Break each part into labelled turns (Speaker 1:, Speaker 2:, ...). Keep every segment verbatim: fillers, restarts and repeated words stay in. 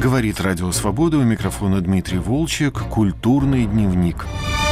Speaker 1: Говорит Радио Свобода, у микрофона Дмитрий Волчек, «Культурный дневник».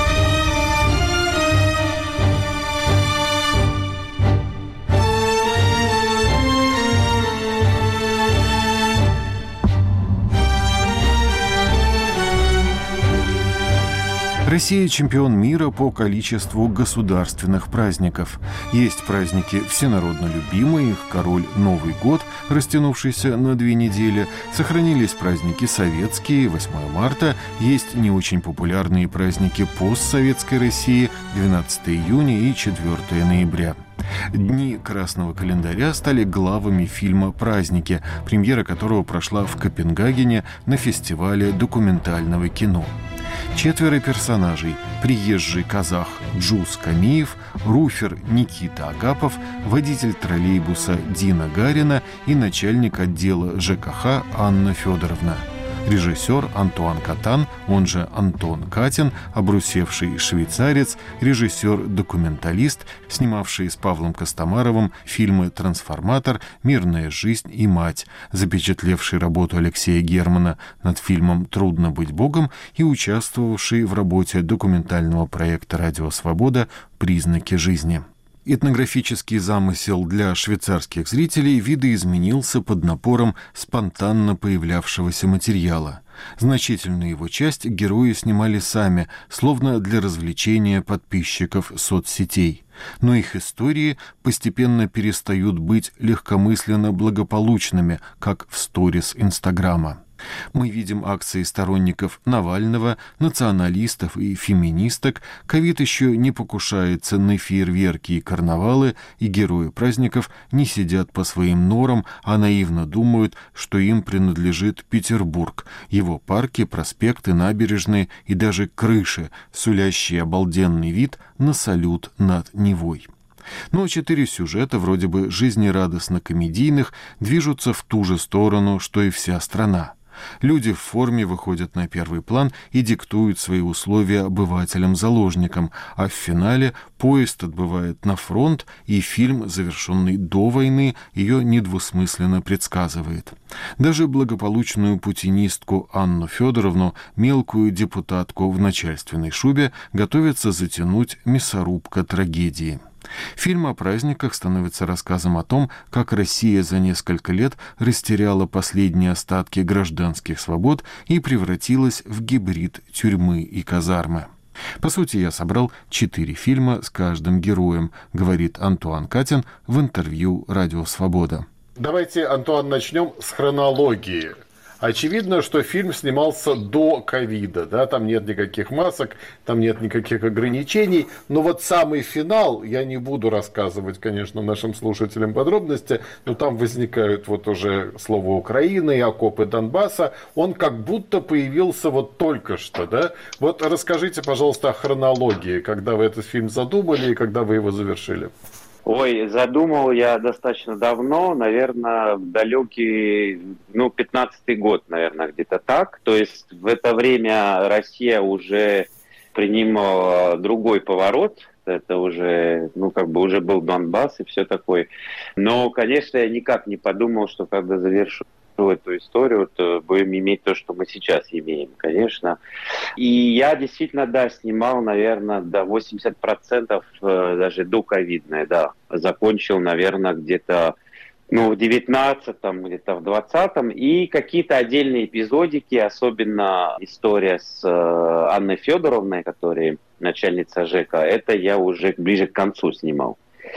Speaker 1: Россия – чемпион мира по количеству государственных праздников. Есть праздники всенародно любимые, их король Новый год, растянувшийся на две недели. Сохранились праздники советские, восьмое марта. Есть не очень популярные праздники постсоветской России, двенадцатое июня и четвёртое ноября. Дни красного календаря стали главами фильма «Праздники», премьера которого прошла в Копенгагене на фестивале документального кино. Четверо персонажей – приезжий казах Джуз Камиев, руфер Никита Агапов, водитель троллейбуса Дина Гарина и начальник отдела ЖКХ Анна Федоровна. Режиссер Антуан Катан, он же Антон Катин, обрусевший швейцарец, режиссер-документалист, снимавший с Павлом Костомаровым фильмы «Трансформатор», «Мирная жизнь» и «Мать», запечатлевший работу Алексея Германа над фильмом «Трудно быть Богом» и участвовавший в работе документального проекта «Радио Свобода. Признаки жизни». Этнографический замысел для швейцарских зрителей видоизменился под напором спонтанно появлявшегося материала. Значительную его часть герои снимали сами, словно для развлечения подписчиков соцсетей. Но их истории постепенно перестают быть легкомысленно благополучными, как в сторис Инстаграма. Мы видим акции сторонников Навального, националистов и феминисток. Ковид еще не покушается на фейерверки и карнавалы, и герои праздников не сидят по своим норам, а наивно думают, что им принадлежит Петербург, его парки, проспекты, набережные и даже крыши, сулящие обалденный вид на салют над Невой. Но четыре сюжета, вроде бы жизнерадостно-комедийных, движутся в ту же сторону, что и вся страна. Люди в форме выходят на первый план и диктуют свои условия обывателям-заложникам, а в финале поезд отбывает на фронт, и фильм, завершенный до войны, ее недвусмысленно предсказывает. Даже благополучную путинистку Анну Федоровну, мелкую депутатку в начальственной шубе, готовится затянуть мясорубка трагедии. Фильм о праздниках становится рассказом о том, как Россия за несколько лет растеряла последние остатки гражданских свобод и превратилась в гибрид тюрьмы и казармы. По сути, я собрал четыре фильма с каждым героем, говорит Антуан Катин в интервью «Радио Свобода».
Speaker 2: Давайте, Антуан, начнем с хронологии. Очевидно, что фильм снимался до ковида, да, там нет никаких масок, там нет никаких ограничений, но вот самый финал, я не буду рассказывать, конечно, нашим слушателям подробности, но там возникают вот уже слово Украины и окопы Донбасса, он как будто появился вот только что, да? Вот расскажите, пожалуйста, о хронологии, когда вы этот фильм задумали и когда вы его завершили.
Speaker 3: Ой, задумал я достаточно давно, наверное, далекий, ну, пятнадцатый год, наверное, где-то так. То есть в это время Россия уже принимала другой поворот. Это уже, ну, как бы уже был Донбасс и все такое. Но, конечно, я никак не подумал, что когда завершу эту историю, то будем иметь то, что мы сейчас имеем, конечно. И я действительно, да, снимал, наверное, до восемьдесят процентов даже до ковидной, да. Закончил, наверное, где-то, ну, в девятнадцатом, где-то в двадцатом. И какие-то отдельные эпизодики, особенно история с Анной Федоровной, которая начальница ЖЭКа, это я уже ближе к концу снимал.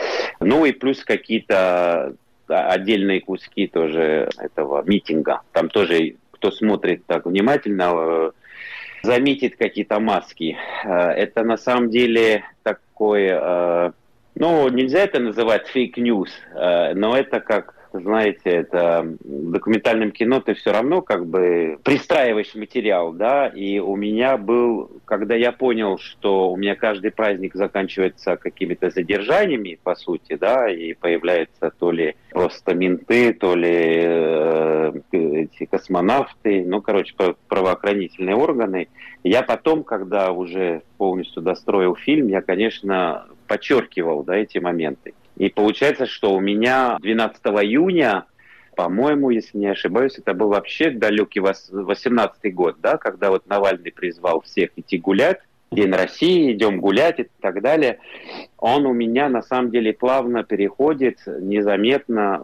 Speaker 3: Ну и плюс какие-то отдельные куски тоже этого митинга. Там тоже, кто смотрит так внимательно, заметит какие-то маски. Это на самом деле такой, ну, нельзя это называть фейк-ньюс, но это как, знаете, это в документальном кино ты все равно как бы пристраиваешь материал, да, и у меня был, когда я понял, что у меня каждый праздник заканчивается какими-то задержаниями, по сути, да, и появляются то ли просто менты, то ли э, эти космонавты, ну, короче, правоохранительные органы. Я потом, когда уже полностью достроил фильм, я, конечно, подчеркивал, да, эти моменты. И получается, что у меня двенадцатого июня по-моему, если не ошибаюсь, это был вообще далекий восемнадцатый год, да, когда вот Навальный призвал всех идти гулять, День России, идем гулять и так далее. Он у меня на самом деле плавно переходит незаметно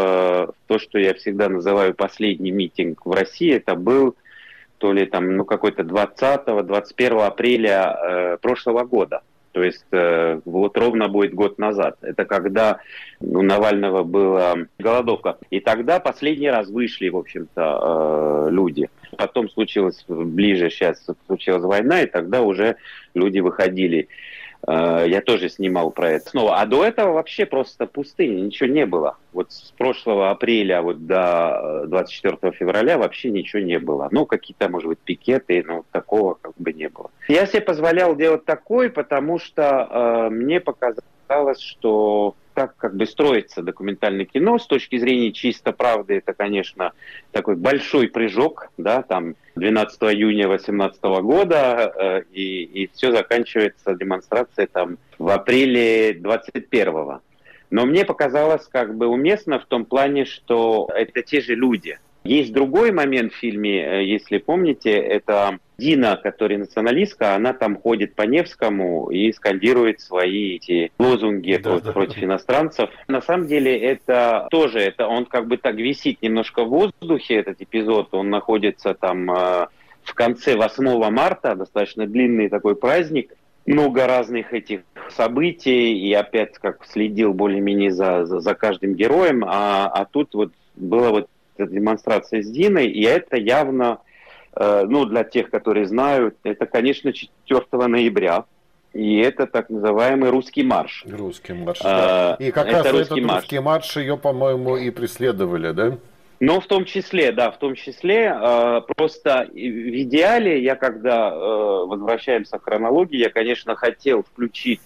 Speaker 3: в то, что я всегда называю последний митинг в России. Это был то ли там, ну, какой-то двадцатого-двадцать первого апреля э, прошлого года. То есть э, вот ровно будет год назад. Это когда у Навального была голодовка. И тогда последний раз вышли, в общем-то, э, люди. Потом случилось ближе, сейчас случилась война, и тогда уже люди выходили. Э, я тоже снимал про это снова. А до этого вообще просто пустыня, ничего не было. Вот с прошлого апреля вот до двадцать четвёртого февраля вообще ничего не было. Ну, какие-то, может быть, пикеты, но такого как бы не было. Я себе позволял делать такой, потому что э, мне показалось, что так как бы строится документальное кино с точки зрения чисто правды, это, конечно, такой большой прыжок, да, там двенадцатого июня две тысячи восемнадцатого года, э, и, и все заканчивается демонстрацией там в апреле двадцать первого. Но мне показалось как бы уместно в том плане, что это те же люди. Есть другой момент в фильме, если помните, это Дина, которая националистка, она там ходит по Невскому и скандирует свои эти лозунги да, против, да. против иностранцев. На самом деле это тоже, это он как бы так висит немножко в воздухе, этот эпизод, он находится там э, в конце восьмого марта, достаточно длинный такой праздник, много разных этих событий, и опять как следил более-менее за, за, за каждым героем, а, а тут вот была вот эта демонстрация с Диной, и это явно, э, ну, для тех, которые знают, это, конечно, четвёртого ноября, и это так называемый русский марш.
Speaker 2: Русский марш, да. И как раз этот русский марш ее, по-моему, и преследовали, да?
Speaker 3: Ну, в том числе, да, в том числе. Э, просто в идеале, я когда э, возвращаемся к хронологии, я, конечно, хотел включить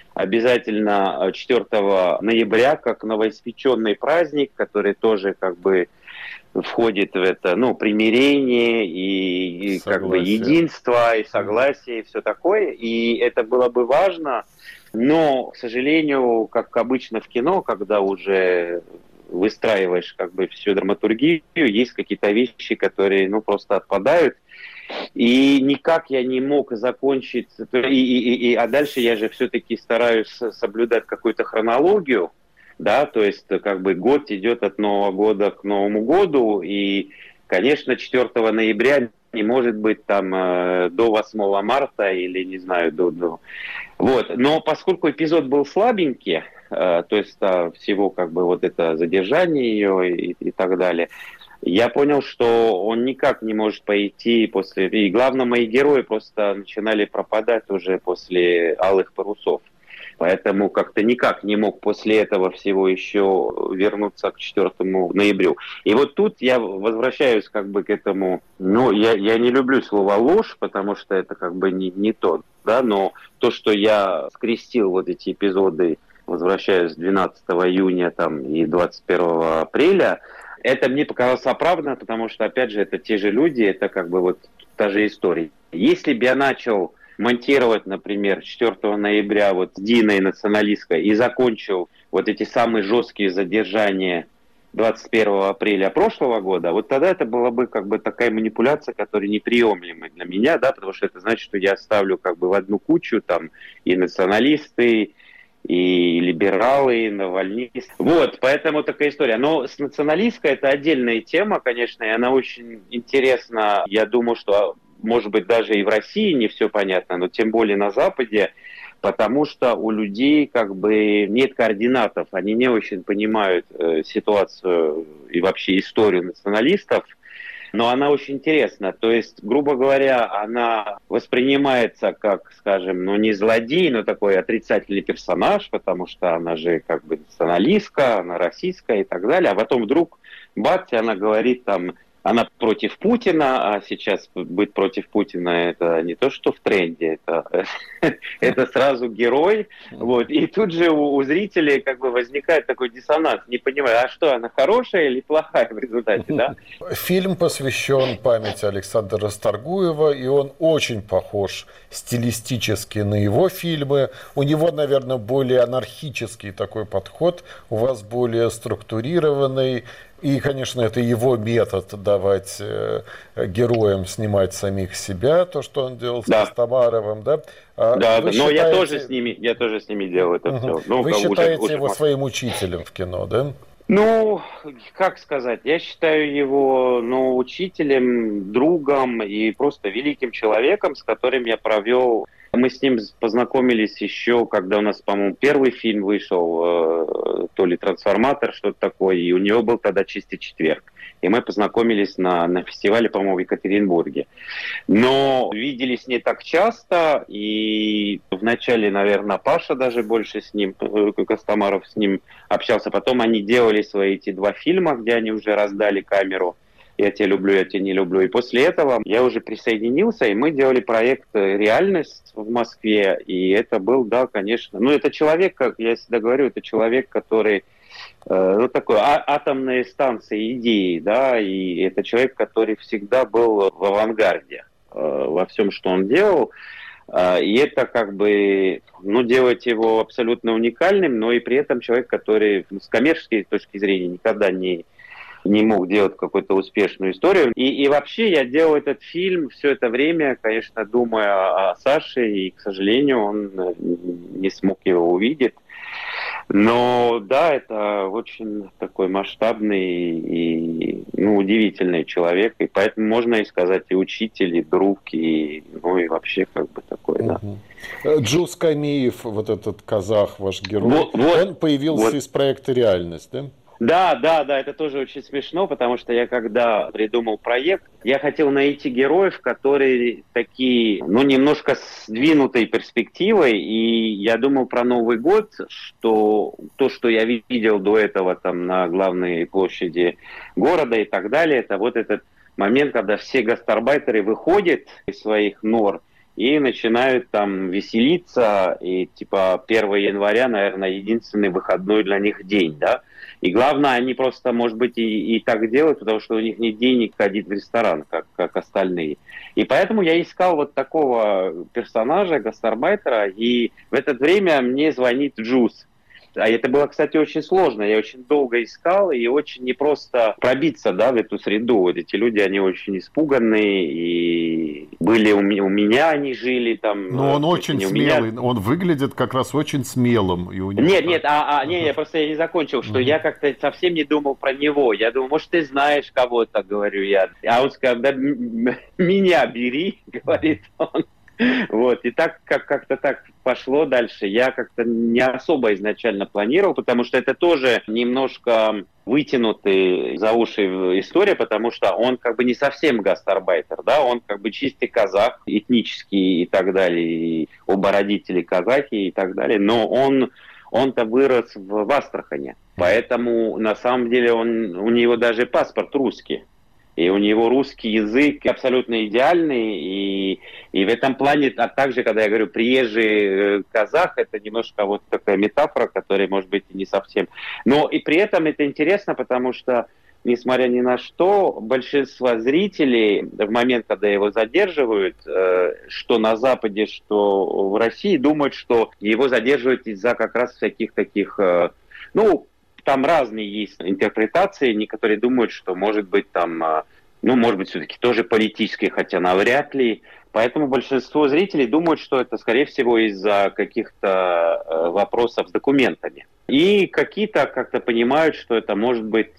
Speaker 3: обязательно четвёртого ноября как новоиспеченный праздник, который тоже как бы входит в это, ну, примирение и, и как бы единство, и согласие, и все такое. И это было бы важно, но, к сожалению, как обычно в кино, когда уже выстраиваешь как бы всю драматургию, есть какие-то вещи, которые, ну, просто отпадают. И никак я не мог закончить, и, и, и, а дальше я же все-таки стараюсь соблюдать какую-то хронологию, да, то есть как бы год идет от Нового года к Новому году, и, конечно, четвёртого ноября не может быть там э, до восьмого марта или, не знаю, до... до... Вот, но поскольку эпизод был слабенький, э, то есть э, всего как бы вот это задержание ее и, и так далее, я понял, что он никак не может пойти после... И главное, мои герои просто начинали пропадать уже после «Алых парусов». Поэтому как-то никак не мог после этого всего еще вернуться к четвёртому ноябрю. И вот тут я возвращаюсь как бы к этому... Ну, я, я не люблю слово «ложь», потому что это как бы не, не то, да, но то, что я скрестил вот эти эпизоды, возвращаюсь двенадцатого июня там, и двадцать первого апреля, это мне показалось оправданно, потому что, опять же, это те же люди, это как бы вот та же история. Если бы я начал монтировать, например, четвёртого ноября вот с Диной националисткой и закончил вот эти самые жесткие задержания двадцать первого апреля прошлого года, вот тогда это была бы как бы такая манипуляция, которая неприемлема для меня, да, потому что это значит, что я ставлю как бы в одну кучу там и националисты, и либералы, и навальнисты. Вот, поэтому такая история. Но с националисткой это отдельная тема, конечно, и она очень интересна. Я думаю, что, может быть, даже и в России не все понятно, но тем более на Западе, потому что у людей как бы нет координатов, они не очень понимают э, ситуацию и вообще историю националистов. Но она очень интересна. То есть, грубо говоря, она воспринимается как, скажем, ну не злодей, но такой отрицательный персонаж, потому что она же как бы националистка, она российская и так далее. А потом вдруг, бац, она говорит там, она против Путина, а сейчас быть против Путина это не то, что в тренде, это, это сразу герой. Вот. И тут же у, у зрителей как бы возникает такой диссонанс, не понимая, а что, она хорошая или плохая в результате, да?
Speaker 2: Фильм посвящен памяти Александра Расторгуева, и он очень похож стилистически на его фильмы. У него, наверное, более анархический такой подход, у вас более структурированный. И, конечно, это его метод давать э, героям снимать самих себя, то, что он делал с
Speaker 3: Да.
Speaker 2: Костомаровым, да? А
Speaker 3: Да,
Speaker 2: вы
Speaker 3: да. Но
Speaker 2: считаете...
Speaker 3: я тоже с ними, я тоже с ними делал это
Speaker 2: Угу.
Speaker 3: все. Ну,
Speaker 2: Вы
Speaker 3: уже,
Speaker 2: считаете
Speaker 3: уже...
Speaker 2: его своим учителем в кино, да?
Speaker 3: Ну, как сказать, я считаю его, ну, учителем, другом и просто великим человеком, с которым я провел. Мы с ним познакомились еще, когда у нас, по-моему, первый фильм вышел, э, то ли «Трансформатор», что-то такое, и у него был тогда «Чистый четверг». И мы познакомились на, на фестивале, по-моему, в Екатеринбурге. Но виделись не так часто, и вначале, наверное, Паша даже больше с ним, Костомаров с ним общался. Потом они делали свои эти два фильма, где они уже раздали камеру «Я тебя люблю, я тебя не люблю». И после этого я уже присоединился, и мы делали проект «Реальность» в Москве. И это был, да, конечно... Ну, это человек, как я всегда говорю, это человек, который... Ну, такой а- атомные станции идеи, да, и это человек, который всегда был в авангарде э, во всем, что он делал, э, и это как бы, ну, делает его абсолютно уникальным, но и при этом человек, который с коммерческой точки зрения никогда не, не мог делать какую-то успешную историю. И, и вообще я делал этот фильм все это время, конечно, думая о, о Саше, и, к сожалению, он не смог его увидеть. Но да, это очень такой масштабный и, ну, удивительный человек, и поэтому можно и сказать и учитель, и друг, и, ну, и вообще как бы такой, да.
Speaker 2: Джуз Камиев, вот этот казах, ваш герой,
Speaker 3: вот, вот,
Speaker 2: он появился вот. из проекта «Реальность», да?
Speaker 3: Да, да, да, это тоже очень смешно, потому что я когда придумал проект, я хотел найти героев, которые такие, ну, немножко сдвинутой перспективой, и я думал про Новый год, что то, что я видел до этого там на главной площади города и так далее, это вот этот момент, когда все гастарбайтеры выходят из своих нор и начинают там веселиться, и типа первого января, наверное, единственный выходной для них день, да. И главное, они просто, может быть, и, и так делают, потому что у них нет денег ходить в ресторан, как, как остальные. И поэтому я искал вот такого персонажа, гастарбайтера, и в это время мне звонит Джуз. А это было, кстати, очень сложно. Я очень долго искал, и очень непросто пробиться, да, в эту среду. Вот эти люди, они очень испуганные, и были у меня, у меня они жили там.
Speaker 2: Но он очень смелый,
Speaker 3: меня...
Speaker 2: он выглядит как раз очень смелым. И у него
Speaker 3: нет,
Speaker 2: так...
Speaker 3: нет, а, а, не, я просто я не закончил, что uh-huh. я как-то совсем не думал про него. Я думал, может, ты знаешь кого-то, говорю я. А он сказал, да меня бери, говорит он. Вот, и так как- как-то так пошло дальше. Я как-то не особо изначально планировал, потому что это тоже немножко вытянутый за уши история, потому что он как бы не совсем гастарбайтер, да, он как бы чистый казах, этнический и так далее, и оба родители казахи и так далее, но он, он-то вырос в, в Астрахани, поэтому на самом деле он, у него даже паспорт русский. И у него русский язык абсолютно идеальный, и, и в этом плане, а также, когда я говорю приезжий казах, это немножко вот такая метафора, которая, может быть, и не совсем. Но и при этом это интересно, потому что, несмотря ни на что, большинство зрителей в момент, когда его задерживают, э, что на Западе, что в России, думают, что его задерживают из-за как раз всяких таких, э, ну, там разные есть интерпретации, некоторые думают, что может быть там, ну, может быть, все-таки тоже политические, хотя навряд ли. Поэтому большинство зрителей думают, что это, скорее всего, из-за каких-то вопросов с документами. И какие-то как-то понимают, что это может быть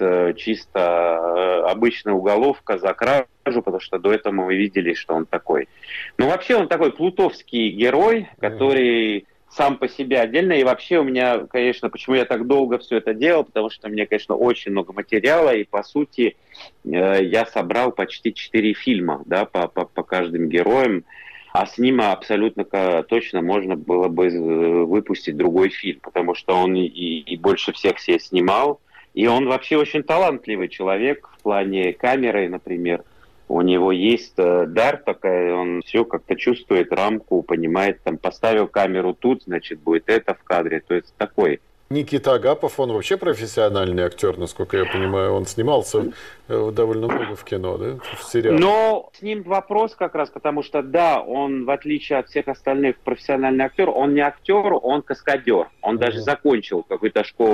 Speaker 3: чисто обычная уголовка за кражу, потому что до этого мы видели, что он такой. Но вообще он такой плутовский герой, который... сам по себе отдельно. И вообще у меня, конечно, почему я так долго все это делал, потому что у меня, конечно, очень много материала, и, по сути, э, я собрал почти четыре фильма, да, по, по, по каждым героям, а с ним абсолютно точно можно было бы выпустить другой фильм, потому что он и, и больше всех себе снимал, и он вообще очень талантливый человек в плане камеры, например. У него есть э, дар такой, он все как-то чувствует рамку, понимает, там поставил камеру тут, значит будет это в кадре, то есть такой.
Speaker 2: Никита Агапов, он вообще профессиональный актер, насколько я понимаю, он снимался довольно много в кино, да, в сериалах.
Speaker 3: Но с ним вопрос как раз, потому что да, он в отличие от всех остальных профессиональный актер, он не актер, он каскадер, он uh-huh. даже закончил какую-то школу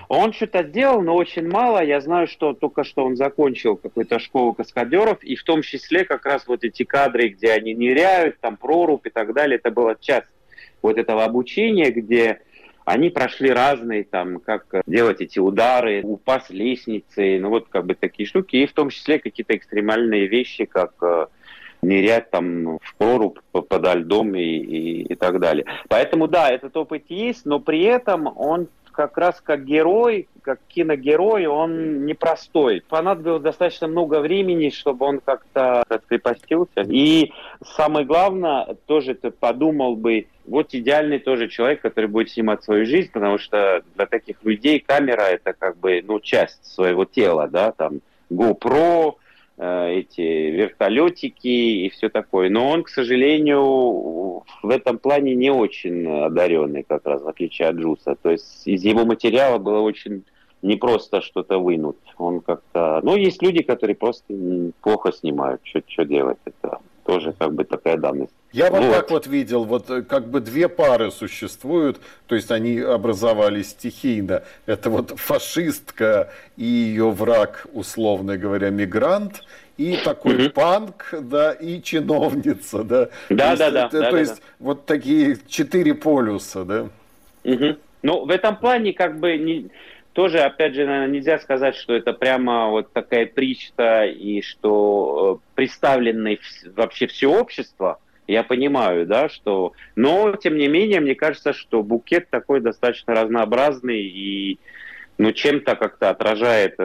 Speaker 3: Он что-то сделал, но очень мало. Я знаю, что только что он закончил какую-то школу каскадеров, и в том числе как раз вот эти кадры, где они ныряют, там прорубь и так далее, это была часть вот этого обучения, где они прошли разные, там, как делать эти удары, упасть с лестницы, ну вот как бы такие штуки, и в том числе какие-то экстремальные вещи, как э, нырять там в прорубь подо льдом и, и, и так далее. Поэтому да, этот опыт есть, но при этом он как раз как герой, как киногерой, он непростой. Понадобилось достаточно много времени, чтобы он как-то раскрепостился. И самое главное, тоже ты подумал бы, вот идеальный тоже человек, который будет снимать свою жизнь, потому что для таких людей камера это как бы, ну, часть своего тела, да, там GoPro, эти вертолетики и все такое. Но он, к сожалению, в этом плане не очень одаренный, как раз в отличие от Джуса. То есть из его материала было очень непросто что-то вынуть. Он как-то... Ну, есть люди, которые просто плохо снимают. Что, что делать? Это тоже как бы такая данность.
Speaker 2: Я вот,
Speaker 3: вот
Speaker 2: так вот видел, вот как бы две пары существуют, то есть они образовались стихийно. Это вот фашистка и ее враг, условно говоря, мигрант, и такой mm-hmm. панк, да, и чиновница, да.
Speaker 3: Да,
Speaker 2: то
Speaker 3: да,
Speaker 2: есть,
Speaker 3: да.
Speaker 2: это,
Speaker 3: да,
Speaker 2: то
Speaker 3: да,
Speaker 2: есть
Speaker 3: да.
Speaker 2: вот такие четыре полюса, да.
Speaker 3: Mm-hmm. Ну, в этом плане как бы не... Тоже, опять же, наверное, нельзя сказать, что это прямо вот такая причта, и что э, представленный в, вообще все общество, я понимаю, да, что... Но, тем не менее, мне кажется, что букет такой достаточно разнообразный и, ну, чем-то как-то отражает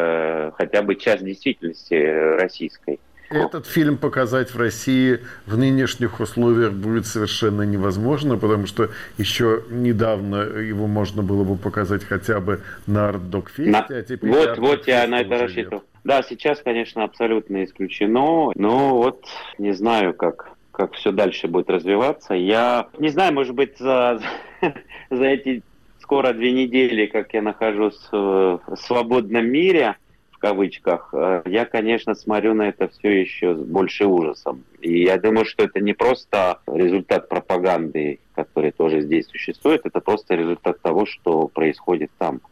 Speaker 3: э, хотя бы часть действительности российской.
Speaker 1: Этот фильм показать в России в нынешних условиях будет совершенно невозможно, потому что еще недавно его можно было бы показать хотя бы на арт-док-фесте,
Speaker 3: на...
Speaker 1: а теперь
Speaker 3: Вот, вот я на это рассчитывал. Да, сейчас, конечно, абсолютно исключено, но вот не знаю, как, как все дальше будет развиваться. Я не знаю, может быть, за, за эти скоро две недели, как я нахожусь в свободном мире, в кавычках, я, конечно, смотрю на это все еще с большим ужасом. И я думаю, что это не просто результат пропаганды, который тоже здесь существует, это просто результат того, что происходит там.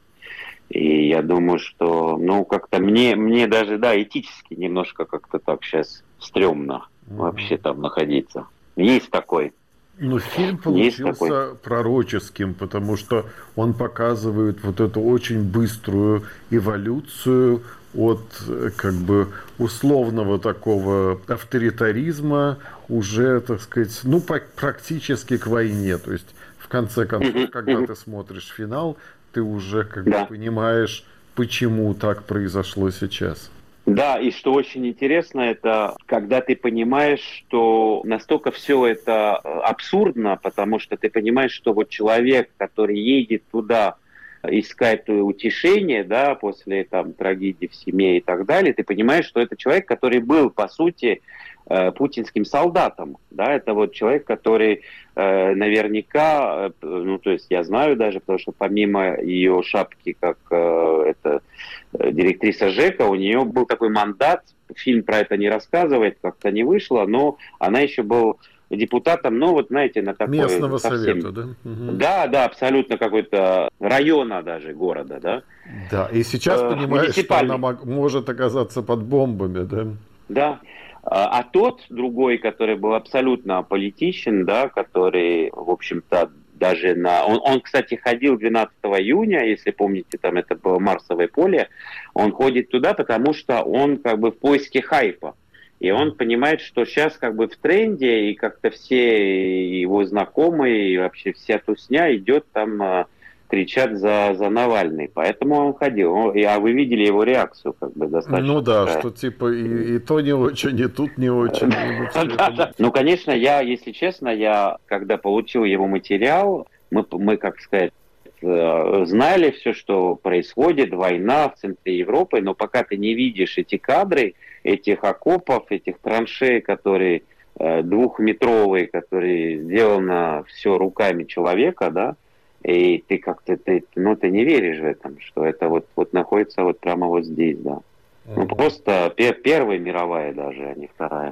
Speaker 3: И я думаю, что, ну, как-то мне, мне даже, да, этически немножко как-то так сейчас стрёмно mm-hmm. вообще там находиться. Есть такой.
Speaker 1: Но фильм получился пророческим, потому что он показывает вот эту очень быструю эволюцию от как бы условного такого авторитаризма уже, так сказать, ну, практически к войне. То есть, в конце концов, mm-hmm. когда mm-hmm. ты смотришь финал, ты уже как да. бы понимаешь, почему так произошло сейчас.
Speaker 3: Да, и что очень интересно, это когда ты понимаешь, что настолько все это абсурдно, потому что ты понимаешь, что вот человек, который едет туда искать утешение, да, после там трагедии в семье и так далее, ты понимаешь, что это человек, который был, по сути, путинским солдатом, да, это вот человек, который э, наверняка, ну, то есть я знаю даже, потому что помимо ее шапки, как э, это директриса ЖЭКа, у нее был такой мандат, фильм про это не рассказывает, как-то не вышло, но она еще была депутатом, ну, вот, знаете, на такой...
Speaker 1: Местного
Speaker 3: совсем...
Speaker 1: совета, да? Угу.
Speaker 3: Да, да, абсолютно какой-то района даже города, да.
Speaker 1: Да, и сейчас э, понимаешь, что она мог, может оказаться под бомбами, да?
Speaker 3: Да. А тот другой, который был абсолютно аполитичен, да, который, в общем-то, даже на... Он, он, кстати, ходил двенадцатого июня, если помните, там это было Марсовое поле. Он ходит туда, потому что он как бы в поиске хайпа. И он понимает, что сейчас как бы в тренде, и как-то все его знакомые, и вообще вся тусня идет там... кричат за, за Навальный. Поэтому он ходил. А вы видели его реакцию, как бы, достаточно.
Speaker 1: Ну да,
Speaker 3: такая.
Speaker 1: Что типа и, и то не очень, и тут не очень.
Speaker 3: Ну, конечно, я, если честно, я, когда получил его материал, мы, мы, как сказать, знали все, что происходит, война в центре Европы, но пока ты не видишь эти кадры, этих окопов, этих траншей, которые двухметровые, которые сделано все руками человека, да, и ты как-то, ты, ну, ты не веришь в этом, что это вот, вот находится вот прямо вот здесь, да. Ну, просто пер, первая мировая даже, а не вторая.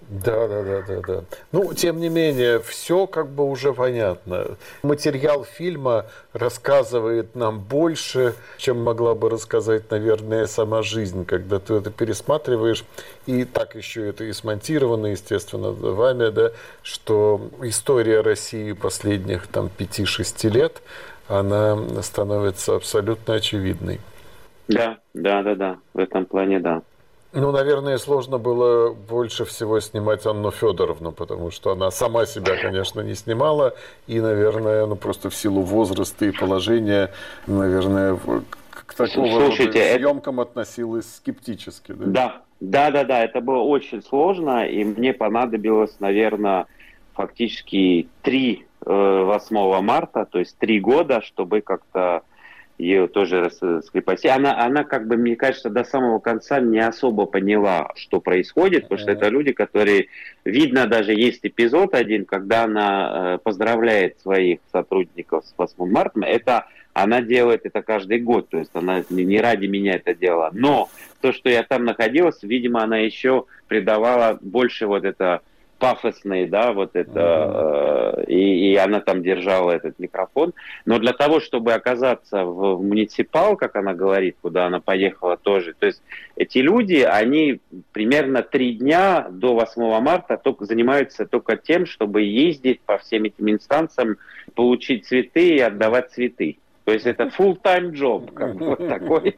Speaker 2: Да, да, да, да, да. Ну, тем не менее, все как бы уже понятно. Материал фильма рассказывает нам больше, чем могла бы рассказать, наверное, сама жизнь, когда ты это пересматриваешь. И так еще это и смонтировано, естественно, вами, да, что история России последних там пяти-шести лет, она становится абсолютно очевидной.
Speaker 3: Да, да, да, да, в этом плане, да.
Speaker 2: Ну, наверное, сложно было больше всего снимать Анну Федоровну, потому что она сама себя, конечно, не снимала, и, наверное, ну просто в силу возраста и положения, наверное, к такого
Speaker 3: Слушайте,
Speaker 2: рода
Speaker 3: это...
Speaker 2: съемкам относилась скептически. Да?
Speaker 3: да, да, да, да, это было очень сложно, и мне понадобилось, наверное, фактически три восьмого марта, то есть три года, чтобы как-то ее тоже раскрепостить. Она, она, как бы, мне кажется, до самого конца не особо поняла, что происходит, потому что это люди, которые... Видно, даже есть эпизод один, когда она э, поздравляет своих сотрудников с восьмым марта. Это она делает это каждый год, то есть она не ради меня это делала. Но то, что я там находилась, видимо, она еще придавала больше вот это... пафосный, да, вот это, mm-hmm. э, и, и она там держала этот микрофон. Но для того, чтобы оказаться в, в муниципал, как она говорит, куда она поехала тоже, то есть эти люди, они примерно три дня до восьмого марта только занимаются только тем, чтобы ездить по всем этим инстанциям, получить цветы и отдавать цветы. То есть это full-time job, как бы вот такой.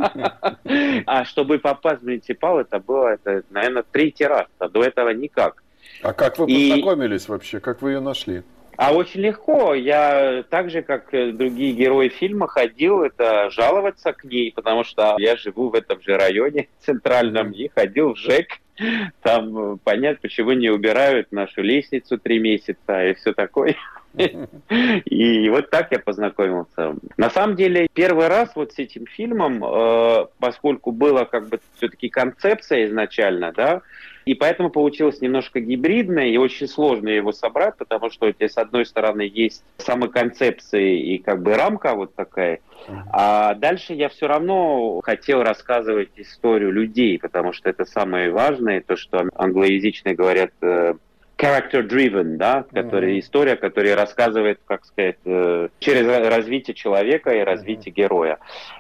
Speaker 3: А чтобы попасть в муниципал, это было, это, наверное, третий раз. А до этого никак.
Speaker 2: А как вы
Speaker 3: и...
Speaker 2: познакомились вообще? Как вы ее нашли?
Speaker 3: А очень легко. Я так же, как другие герои фильма, ходил это жаловаться к ней, потому что я живу в этом же районе центральном и ходил в ЖЭК. Там понять, почему не убирают нашу лестницу три месяца и все такое. И вот так я познакомился. На самом деле, первый раз вот с этим фильмом, э, поскольку была как бы все-таки концепция изначально, да, и поэтому получилось немножко гибридное и очень сложно его собрать, потому что у тебя с одной стороны есть самой концепции и как бы рамка вот такая, а дальше я все равно хотел рассказывать историю людей, потому что это самое важное, то, что англоязычные говорят character-driven, да, который, mm-hmm. история, которая рассказывает, как сказать, э, через развитие человека и развитие mm-hmm. героя.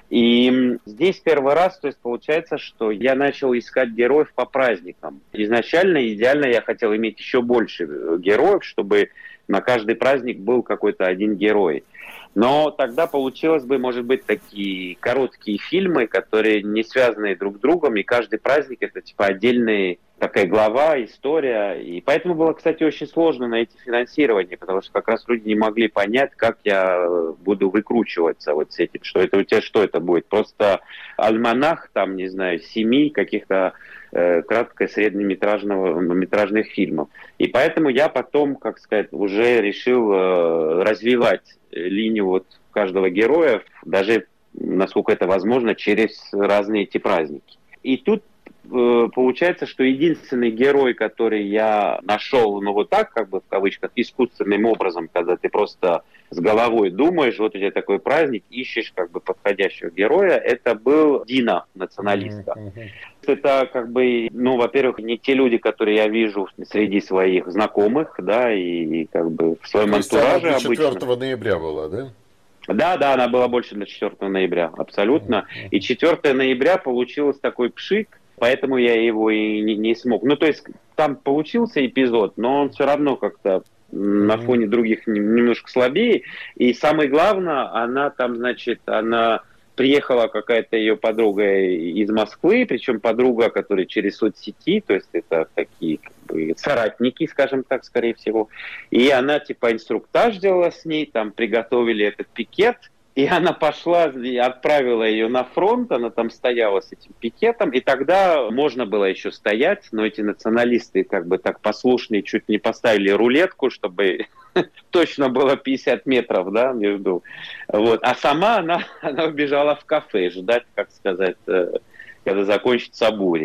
Speaker 3: И здесь первый раз, то есть получается, что я начал искать героев по праздникам. Изначально, идеально я хотел иметь еще больше героев, чтобы на каждый праздник был какой-то один герой. Но тогда получилось бы, может быть, такие короткие фильмы, которые не связаны друг с другом, и каждый праздник это типа отдельная такая глава, история. И поэтому было, кстати, очень сложно найти финансирование, потому что как раз люди не могли понять, как я буду выкручиваться вот с этим, что это у тебя что это будет? Просто альманах, там, не знаю, семи каких-то э, кратко-среднеметражного метражных фильмов. И поэтому я потом, как сказать, уже решил э, развивать линию вот каждого героя, даже, насколько это возможно, через разные эти праздники. И тут э, получается, что единственный герой, который я нашел, ну вот так, как бы в кавычках, искусственным образом, когда ты просто с головой думаешь, вот у тебя такой праздник, ищешь как бы подходящего героя, это был Дина, националистка. Mm-hmm. Это как бы, ну, во-первых, не те люди, которые я вижу среди своих знакомых, да, и, и как бы в своем антураже обычно.
Speaker 2: четвёртого ноября была, да?
Speaker 3: Да, да, она была больше до четвёртого ноября, абсолютно. Mm-hmm. И четвёртого ноября получилось такой пшик, поэтому я его и не, не смог. Ну, то есть там получился эпизод, но он все равно как-то на фоне других немножко слабее. И самое главное, она там, значит, она приехала какая-то ее подруга из Москвы, причем подруга, которая через соцсети, то есть это такие как бы соратники, скажем так, скорее всего. И она типа инструктаж делала с ней, там приготовили этот пикет, и она пошла и отправила ее на фронт, она там стояла с этим пикетом, и тогда можно было еще стоять, но эти националисты как бы так послушные чуть не поставили рулетку, чтобы точно было пятьдесят метров, да, между. Вот. А сама она, она убежала в кафе ждать, как сказать, когда закончится буря.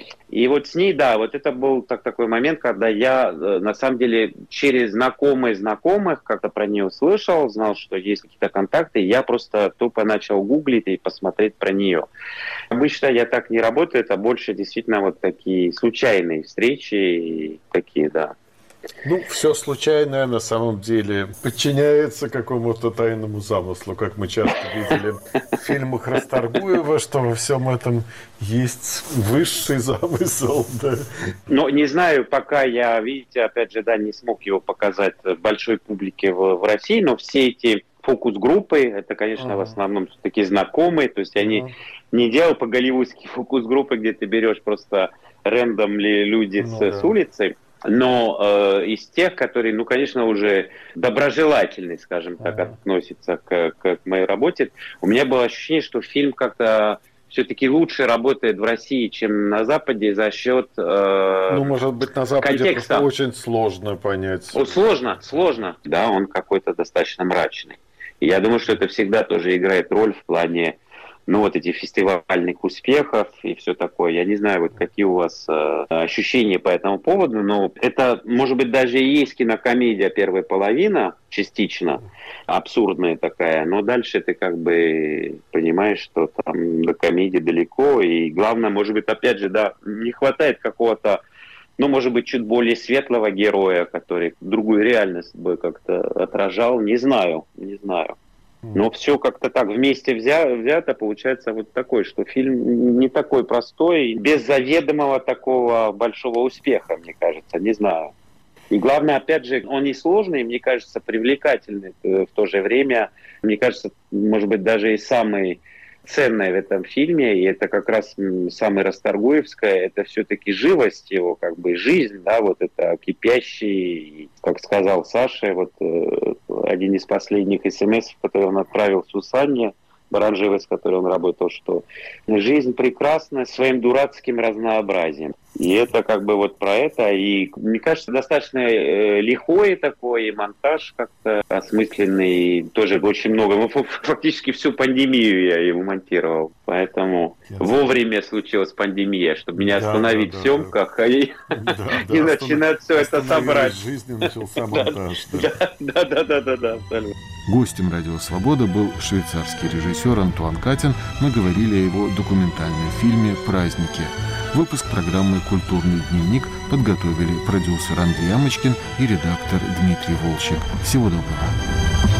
Speaker 3: И вот с ней, да, вот это был так, такой момент, когда я, на самом деле, через знакомых знакомых как-то про нее слышал, знал, что есть какие-то контакты, и я просто тупо начал гуглить и посмотреть про нее. Обычно я так не работаю, это больше действительно вот такие случайные встречи, и такие, да.
Speaker 2: Ну, все случайное на самом деле подчиняется какому-то тайному замыслу, как мы часто видели в фильмах Расторгуева, что во всем этом есть высший замысел. Да.
Speaker 3: Но не знаю, пока я, видите, опять же, да, не смог его показать большой публике в, в России, но все эти фокус-группы, это, конечно, uh-huh. в основном такие знакомые, то есть я uh-huh. не, не делал по-голливудски фокус-группы, где ты берешь просто рандомли люди uh-huh. с, с улицы. Но э, из тех, которые, ну, конечно, уже доброжелательны, скажем так, uh-huh. относятся к, к моей работе, у меня было ощущение, что фильм как-то все-таки лучше работает в России, чем на Западе за счет э,
Speaker 2: ну, может быть, на Западе
Speaker 3: контекста.
Speaker 2: Очень сложно понять.
Speaker 3: О, сложно, сложно. Да, он какой-то достаточно мрачный. И я думаю, что это всегда тоже играет роль в плане, ну, вот этих фестивальных успехов и все такое. Я не знаю, вот какие у вас э, ощущения по этому поводу, но это, может быть, даже и есть кинокомедия первая половина, частично, абсурдная такая, но дальше ты как бы понимаешь, что там до комедии далеко, и главное, может быть, опять же, да, не хватает какого-то, ну, может быть, чуть более светлого героя, который другую реальность бы как-то отражал, не знаю, не знаю. Но все как-то так вместе взято, взято, получается вот такой, что фильм не такой простой, без заведомого такого большого успеха, мне кажется, не знаю. И главное, опять же, он не сложный, мне кажется, привлекательный в то же время. Мне кажется, может быть, даже и самый ценный в этом фильме, и это как раз самое Расторгуевское, это все-таки живость его, как бы жизнь, да, вот это кипящий, как сказал Саша, вот э, один из последних смс, который он отправил Сусанне Баранжевой, с которой он работал, что жизнь прекрасна своим дурацким разнообразием. И это как бы вот про это. И мне кажется, достаточно э, лихой такой, и монтаж как-то осмысленный. И тоже очень много. Ну, фактически всю пандемию я его монтировал. Поэтому Ясно. Вовремя случилась пандемия, чтобы меня да, остановить да, в съемках да, да. и, да, и да, начинать все это собрать.
Speaker 1: В жизни начался монтаж.
Speaker 3: Да, да, да, да, да, абсолютно.
Speaker 1: Гостем «Радио Свобода» был швейцарский режиссер Антуан Катин. Мы говорили о его документальном фильме «Праздники». Выпуск программы «Культурный дневник» подготовили продюсер Андрей Амочкин и редактор Дмитрий Волчек. Всего доброго.